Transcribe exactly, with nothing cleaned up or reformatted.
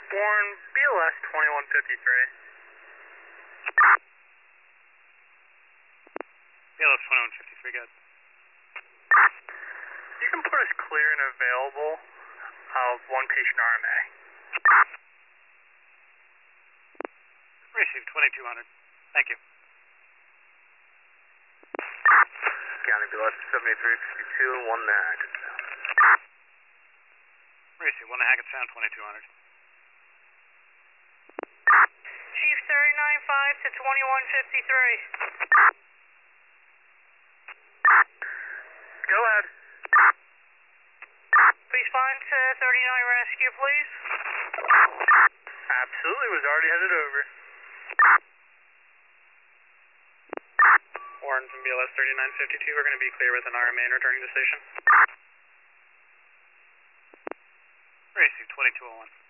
Warren, B L S twenty-one fifty-three. B L S twenty-one fifty-three, good. You can put us clear and available of one patient R M A. Received twenty-two hundred. Thank you. County B L S seventy-three fifty-two and one Hackett Sound. Received one Hackett Sound, twenty-two hundred. Chief thirty-nine five to twenty-one fifty-three. Go ahead. Respond to thirty-nine rescue, please. Absolutely, was already headed over. Warren from B L S thirty-nine fifty-two, we're going to be clear with an R M A and returning to station. Received twenty-two oh one.